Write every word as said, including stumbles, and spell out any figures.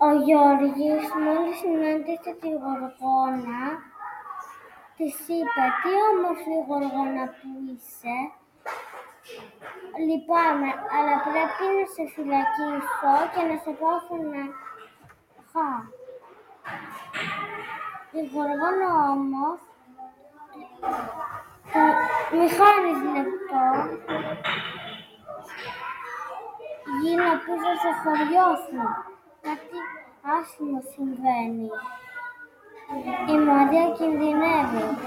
Ο Γιώργης μόλις συνάντησε τη Γοργόνα, της είπε «Τι όμορφη Γοργόνα που είσαι, λυπάμαι, αλλά πρέπει να σε φυλακίσω και να σε πάω στον Αχά». Η Γοργόνα όμως «Μη χάνεις λεπτό, γίνα πίσω στο χωριό σου, κάτι άσχημο συμβαίνει, η Μαρία κινδυνεύει».